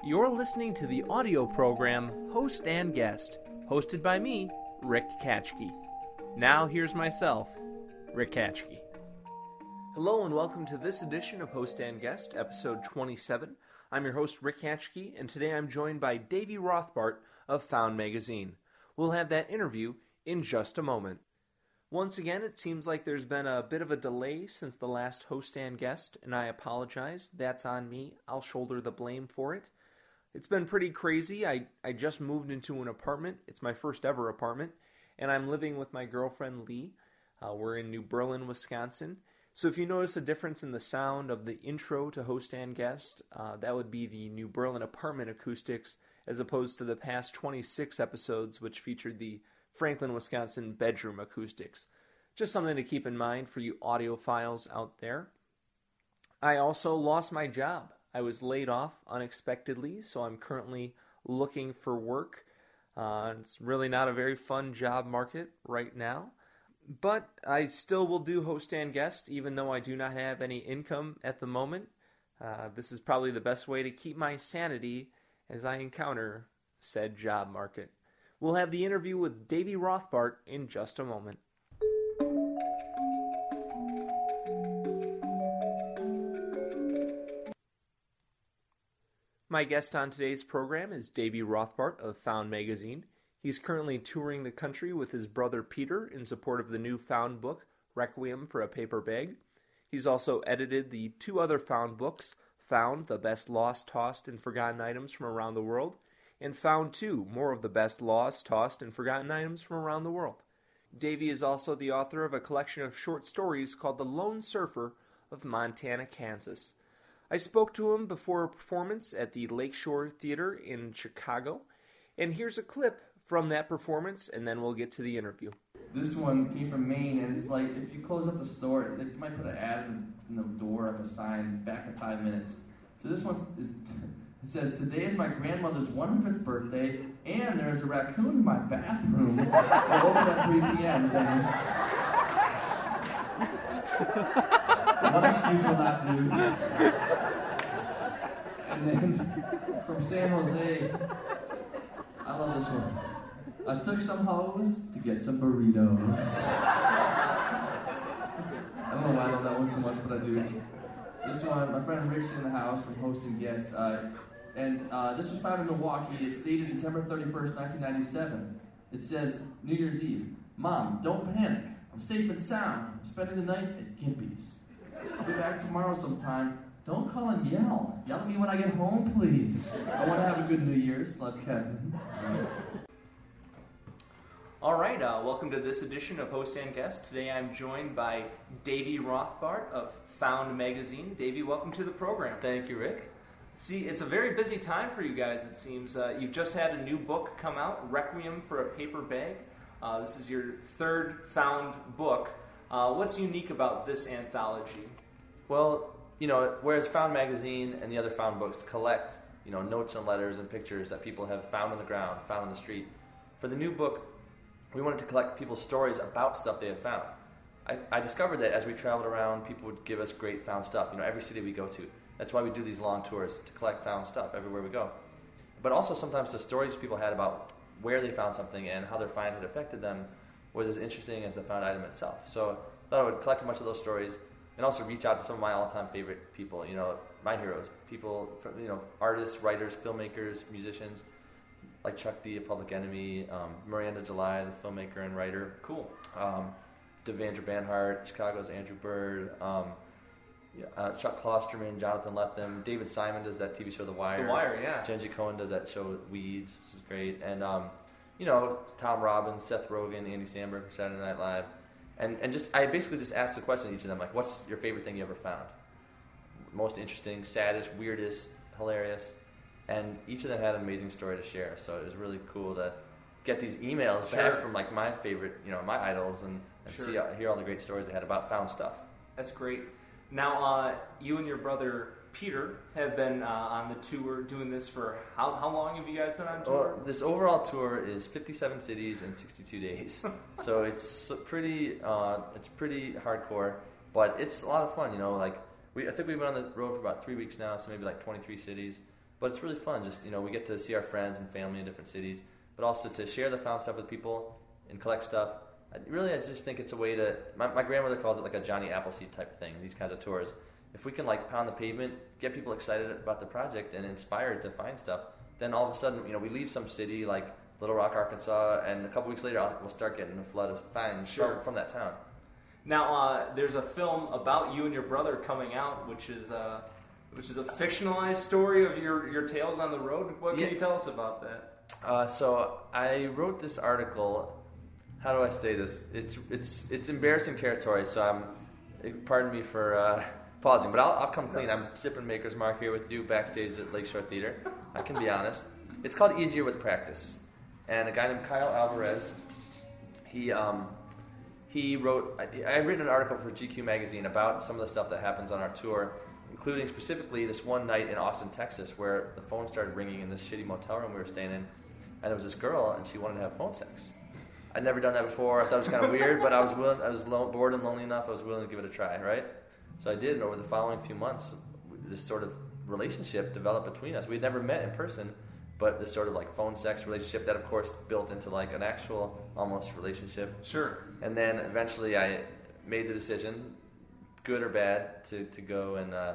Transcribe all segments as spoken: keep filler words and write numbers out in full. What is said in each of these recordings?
You're listening to the audio program Host and Guest, hosted by me, Rick Katchke. Now here's myself, Rick Katchke. Hello and welcome to this edition of Host and Guest, episode twenty-seven. I'm your host, Rick Katchke, and today I'm joined by Davey Rothbart of Found Magazine. We'll have that interview in just a moment. Once again, it seems like there's been a bit of a delay since the last Host and Guest, and I apologize. That's on me. I'll shoulder the blame for it. It's been pretty crazy. I, I just moved into an apartment. It's my first ever apartment, and I'm living with my girlfriend, Lee. Uh, we're in New Berlin, Wisconsin. So if you notice a difference in the sound of the intro to Host and Guest, uh, that would be the New Berlin apartment acoustics, as opposed to the past twenty-six episodes, which featured the Franklin, Wisconsin bedroom acoustics. Just something to keep in mind for you audiophiles out there. I also lost my job. I was laid off unexpectedly, so I'm currently looking for work. Uh, it's really not a very fun job market right now. But I still will do Host and Guest, even though I do not have any income at the moment. Uh, this is probably the best way to keep my sanity as I encounter said job market. We'll have the interview with Davey Rothbart in just a moment. My guest on today's program is Davey Rothbart of Found Magazine. He's currently touring the country with his brother Peter in support of the new Found book, Requiem for a Paper Bag. He's also edited the two other Found books, Found, the best lost, tossed, and forgotten items from around the world, and Found two, more of the best lost, tossed, and forgotten items from around the world. Davey is also the author of a collection of short stories called The Lone Surfer of Montana, Kansas. I spoke to him before a performance at the Lakeshore Theater in Chicago, and here's a clip from that performance, and then we'll get to the interview. This one came from Maine, and it's like, if you close up the store, you might put an ad in the door, like a sign, back in five minutes. So this one is, it says, today is my grandmother's one hundredth birthday, and there's a raccoon in my bathroom. We'll open at three p.m. Thanks. What excuse will that do? And then, from San Jose, I love this one. I took some hose to get some burritos. I don't know why I love that one so much, but I do. This one, my friend Rick's in the house from Host and Guest, uh, and uh, this was found in Milwaukee. It's dated December thirty-first, nineteen ninety-seven. It says, New Year's Eve. Mom, don't panic. I'm safe and sound. I'm spending the night at Gimpy's. I'll be back tomorrow sometime. Don't call and yell. Yell at me when I get home, please. I want to have a good New Year's. Love, Kevin. All right, uh, welcome to this edition of Host and Guest. Today I'm joined by Davey Rothbart of Found Magazine. Davey, welcome to the program. Thank you, Rick. See, it's a very busy time for you guys, it seems. Uh, you've just had a new book come out, Requiem for a Paper Bag. Uh, this is your third Found book. Uh, what's unique about this anthology? Well, you know, whereas Found Magazine and the other Found books collect, you know, notes and letters and pictures that people have found on the ground, found on the street, for the new book, we wanted to collect people's stories about stuff they had found. I, I discovered that as we traveled around, people would give us great found stuff, you know, every city we go to. That's why we do these long tours, to collect found stuff everywhere we go. But also sometimes the stories people had about where they found something and how their find had affected them was as interesting as the found item itself. So I thought I would collect a bunch of those stories and also reach out to some of my all-time favorite people, you know, my heroes, people, from, you know, artists, writers, filmmakers, musicians, like Chuck D of Public Enemy, um, Miranda July, the filmmaker and writer. Cool. Um, Devendra Banhart, Chicago's Andrew Bird, um, uh, Chuck Klosterman, Jonathan Lethem, David Simon does that T V show The Wire. The Wire, yeah. Jenji Cohen does that show Weeds, which is great. And, um, you know, Tom Robbins, Seth Rogen, Andy Samberg from Saturday Night Live. And and just I basically just asked the question to each of them, like, what's your favorite thing you ever found? Most interesting, saddest, weirdest, hilarious. And each of them had an amazing story to share. So it was really cool to get these emails Sure. back from like my favorite, you know, my idols, and, and Sure. see hear all the great stories they had about found stuff. That's great. Now, uh, you and your brother Peter have been uh, on the tour doing this for how how long have you guys been on tour? Well, this overall tour is fifty-seven cities in sixty-two days, so it's pretty uh, it's pretty hardcore, but it's a lot of fun. You know, like we I think we've been on the road for about three weeks now, so maybe like twenty-three cities. But it's really fun. Just, you know, we get to see our friends and family in different cities, but also to share the found stuff with people and collect stuff. I, really, I just think it's a way to, my, my grandmother calls it like a Johnny Appleseed type thing, these kinds of tours. If we can like pound the pavement, get people excited about the project and inspired to find stuff, then all of a sudden, you know, we leave some city like Little Rock, Arkansas, and a couple weeks later I'll, we'll start getting a flood of finds Sure. from, from that town. Now, uh, there's a film about you and your brother coming out, which is uh, which is a fictionalized story of your, your tales on the road. What can Yeah. you tell us about that? Uh, so I wrote this article. How do I say this? It's it's it's embarrassing territory. So I'm, pardon me for uh, pausing, but I'll, I'll come clean. I'm sipping Maker's Mark here with you backstage at Lakeshore Theater. I can be honest. It's called Easier with Practice, and a guy named Kyle Alvarez, he um, he wrote. I, I've written an article for G Q magazine about some of the stuff that happens on our tour, including specifically this one night in Austin, Texas, where the phone started ringing in this shitty motel room we were staying in, and it was this girl, and she wanted to have phone sex. I'd never done that before. I thought it was kind of weird, but I was willing. I was lo- bored and lonely enough. I was willing to give it a try, right? So I did, and over the following few months, this sort of relationship developed between us. We'd never met in person, but this sort of like phone sex relationship that, of course, built into like an actual almost relationship. Sure. And then eventually, I made the decision, good or bad, to, to go and uh,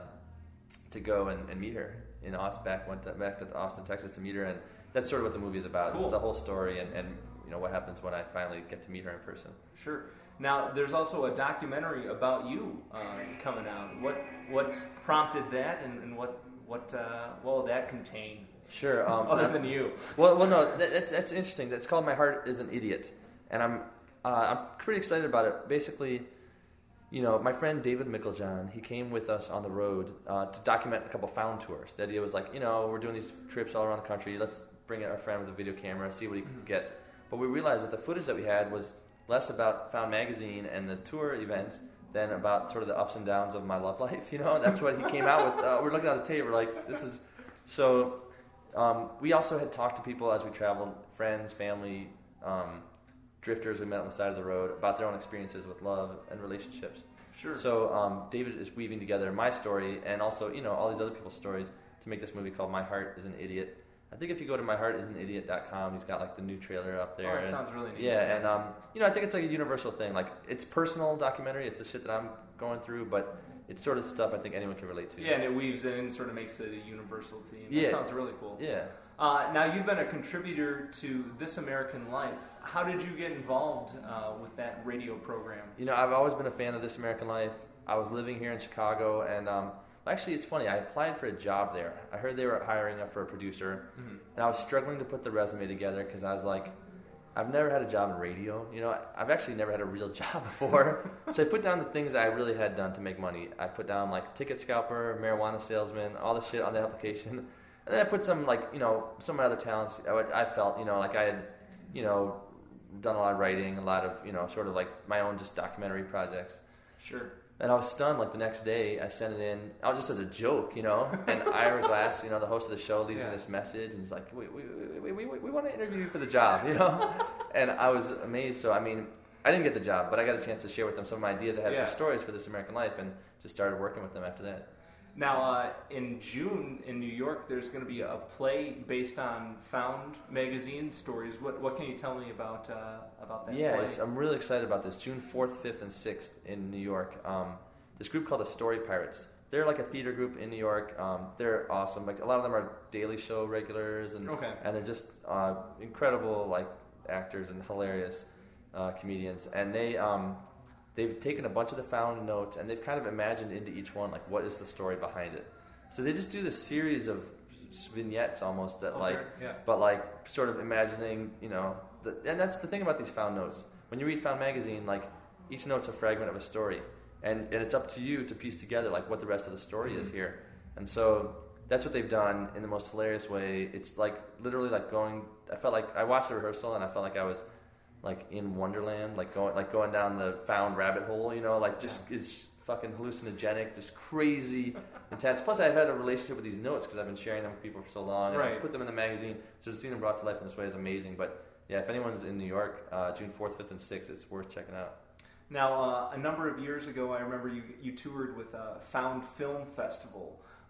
to go and, and meet her in Austin. Back went to, back to Austin, Texas, to meet her, and that's sort of what the movie is about. Cool. It's the whole story, and, and you know what happens when I finally get to meet her in person. Sure. Now, there's also a documentary about you uh, coming out. What what's prompted that, and, and what what uh, what will that contain? Sure. Um, Other than you. Well, well, no, that, that's that's interesting. That's called My Heart Is an Idiot, and I'm uh, I'm pretty excited about it. Basically, you know, my friend David Micklejohn, he came with us on the road uh, to document a couple found tours. The idea was like, you know, we're doing these trips all around the country. Let's bring our friend with a video camera, see what he mm-hmm. gets. But we realized that the footage that we had was less about Found Magazine and the tour events than about sort of the ups and downs of my love life. You know, that's what he came out with. Uh, we're looking at the tape. We're like, this is so. Um, we also had talked to people as we traveled, friends, family, um, drifters we met on the side of the road, about their own experiences with love and relationships. Sure. So um, David is weaving together my story and also, you know, all these other people's stories to make this movie called My Heart Is an Idiot. I think if you go to my heart is an idiot dot com, he's got like the new trailer up there. Oh, that and, sounds really neat. Yeah, and um, you know, I think it's like a universal thing. Like, it's personal documentary. It's the shit that I'm going through, but it's sort of stuff I think anyone can relate to. Yeah, and it weaves in and sort of makes it a universal theme. That Yeah. sounds really cool. Yeah. Uh, now, you've been a contributor to This American Life. How did you get involved uh, with that radio program? You know, I've always been a fan of This American Life. I was living here in Chicago, and um, actually, it's funny. I applied for a job there. I heard they were hiring up for a producer, mm-hmm. and I was struggling to put the resume together because I was like, I've never had a job in radio. You know, I've actually never had a real job before. So I put down the things I really had done to make money. I put down like ticket scalper, marijuana salesman, all the shit on the application. And then I put some like, you know, some of my other talents. I, would, I felt, you know, like I had, you know, done a lot of writing, a lot of, you know, sort of like my own just documentary projects. Sure. And I was stunned, like, the next day, I sent it in, I was just as a joke, you know, and Ira Glass, you know, the host of the show, leaves yeah. me this message, and he's like, we, we, we, we, we, we want to interview you for the job, you know, and I was amazed. So, I mean, I didn't get the job, but I got a chance to share with them some of my ideas I had yeah. for stories for This American Life, and just started working with them after that. Now, uh, in June in New York, there's going to be a play based on Found magazine stories. What what can you tell me about uh, about that Yeah, play? it's, I'm really excited about this. June fourth, fifth, and sixth in New York. Um, this group called the Story Pirates. They're like a theater group in New York. Um, they're awesome. Like, a lot of them are Daily Show regulars, and okay. and they're just uh, incredible like actors and hilarious uh, comedians. And they um, they've taken a bunch of the found notes and they've kind of imagined into each one like what is the story behind it. So they just do this series of vignettes almost that okay. like, yeah. but like sort of imagining, you know, the, and that's the thing about these found notes. When you read Found magazine, like each note's a fragment of a story, and, and it's up to you to piece together like what the rest of the story mm-hmm. is here. And so that's what they've done in the most hilarious way. It's like literally like going. I felt like I watched the rehearsal and I felt like I was like in Wonderland, like going like going down the found rabbit hole. You know, like just yeah. it's fucking hallucinogenic, just crazy, intense. Plus, I've had a relationship with these notes because I've been sharing them with people for so long, and right. I put them in the magazine. So to see them brought to life in this way is amazing. But yeah, if anyone's in New York, uh, June fourth, fifth, and sixth, it's worth checking out. Now, uh, a number of years ago, I remember you you toured with uh, Found Film Festival.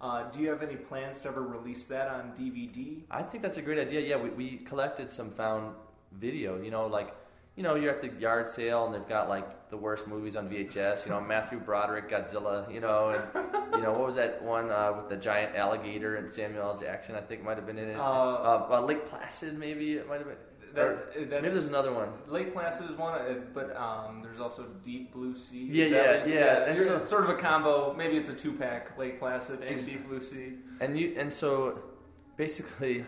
Uh, do you have any plans to ever release that on D V D? I think that's a great idea. Yeah, we, we collected some found video. You know, like, you know, you're at the yard sale and they've got like the worst movies on V H S. You know, Matthew Broderick, Godzilla. You know, and you know what was that one uh, with the giant alligator and Samuel L. Jackson? I think might have been in it. Uh, uh, uh, Lake Placid, maybe it might have been. That, or, that, maybe there's another one. Lake Placid is one, but um, there's also Deep Blue Sea. Yeah, Is yeah, that yeah. yeah. And You're so, sort of a combo. Maybe it's a two-pack: Lake Placid and Ex- Deep Blue Sea. And you and so basically,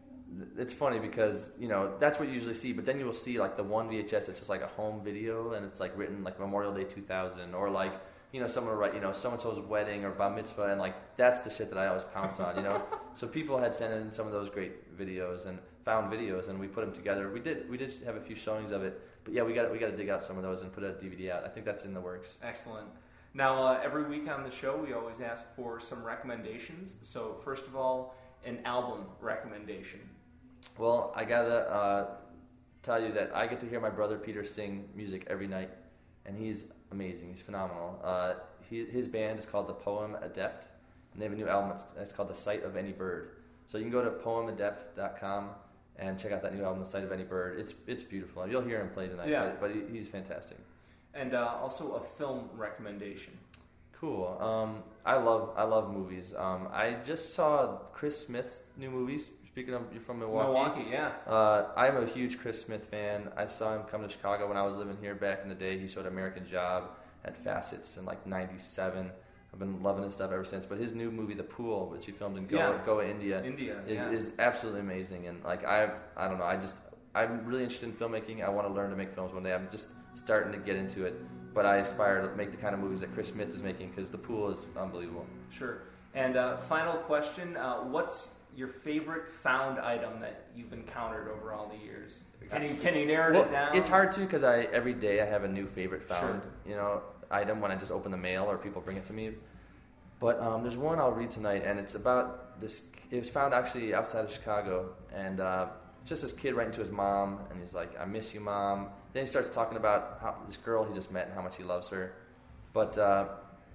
it's funny because you know that's what you usually see, but then you will see like the one V H S that's just like a home video, and it's like written like Memorial Day two thousand, or like you know someone will write you know so and so's wedding or bar mitzvah, and like that's the shit that I always pounce on, you know. So people had sent in some of those great videos and found videos, and we put them together. We did we did have a few showings of it, but yeah, we got we got to dig out some of those and put a D V D out. I think that's in the works. Excellent. Now, uh, every week on the show, we always ask for some recommendations. So, first of all, an album recommendation. Well, I gotta uh, tell you that I get to hear my brother Peter sing music every night, and he's amazing. He's phenomenal. Uh, he, his band is called the Poem Adept, and they have a new album. It's, it's called The Sight of Any Bird. So you can go to poem adept dot com and check out that new album, The Sight of Any Bird. It's it's beautiful. You'll hear him play tonight, yeah. but, but he, he's fantastic. And uh, also a film recommendation. Cool. Um, I love I love movies. Um, I just saw Chris Smith's new movies. Speaking of, you're from Milwaukee. Milwaukee, yeah. Uh, I'm a huge Chris Smith fan. I saw him come to Chicago when I was living here back in the day. He showed American Job at Facets in like ninety-seven. I've been loving his stuff ever since. But his new movie, The Pool, which he filmed in Goa, yeah. Goa India, India is, yeah. is absolutely amazing. And like I, I don't know. I just I'm really interested in filmmaking. I want to learn to make films one day. I'm just starting to get into it. But I aspire to make the kind of movies that Chris Smith is making because The Pool is unbelievable. Sure. And uh, final question: uh, what's your favorite found item that you've encountered over all the years? Can you can you narrow well, it down? It's hard to because I every day I have a new favorite found Sure. you know item when I just open the mail or people bring it to me. But um, there's one I'll read tonight, and it's about this. It was found actually outside of Chicago, and uh, it's just this kid writing to his mom, and he's like, "I miss you, Mom." Then he starts talking about how this girl he just met and how much he loves her. But uh,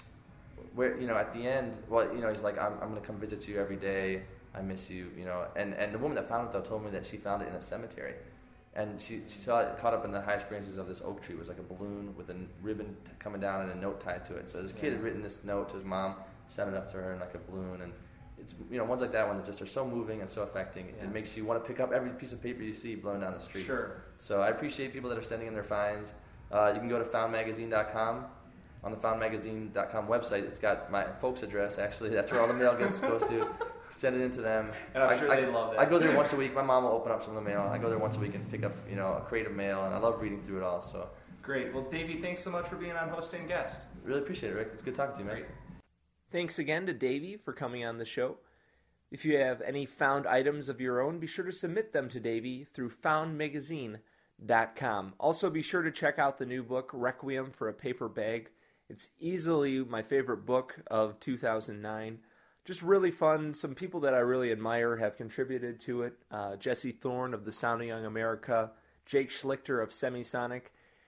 where you know at the end, well, you know, he's like, "I'm, I'm going to come visit you every day. I miss you," you know. And and the woman that found it though told me that she found it in a cemetery, and she she saw it caught up in the highest branches of this oak tree. It was like a balloon with a ribbon t- coming down and a note tied to it. So this kid had written this note to his mom, sent it up to her in like a balloon, and it's you know ones like that one that just are so moving and so affecting. Yeah. It makes you want to pick up every piece of paper you see blown down the street. Sure. So I appreciate people that are sending in their finds. Uh, you can go to found magazine dot com. On the found magazine dot com website, it's got my folks' address. Actually, that's where all the mail gets goes to. Send it in to them. And I'm I, sure I, they love that. I go there once a week. My mom will open up some of the mail. I go there once a week and pick up, you know, a crate of mail, and I love reading through it all. So Great. Well, Davey, thanks so much for being on Host and Guest. really appreciate it, Rick. It's good talking to you, man. Great. Thanks again to Davey for coming on the show. If you have any found items of your own, be sure to submit them to Davey through found magazine dot com. Also, be sure to check out the new book, Requiem for a Paper Bag. It's easily my favorite book of two thousand nine. Just really fun. Some people that I really admire have contributed to it. Uh, Jesse Thorne of The Sound of Young America, Jake Schlichter of Semisonic,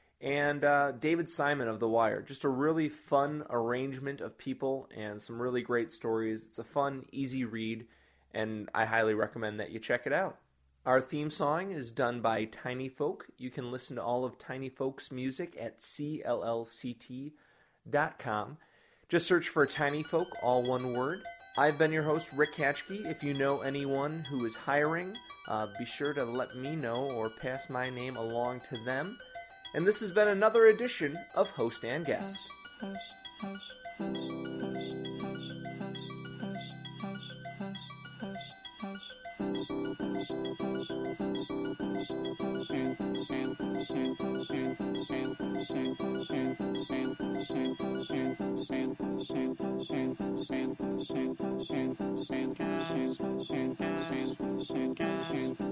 and uh, David Simon of The Wire. Just a really fun arrangement of people and some really great stories. It's a fun, easy read, and I highly recommend that you check it out. Our theme song is done by Tiny Folk. You can listen to all of Tiny Folk's music at C L L C T dot com. Just search for Tiny Folk, all one word. I've been your host, Rick Hatchke. If you know anyone who is hiring, uh, be sure to let me know or pass my name along to them. And this has been another edition of Host and Guest. Host, host, host, host, host, host, host, host,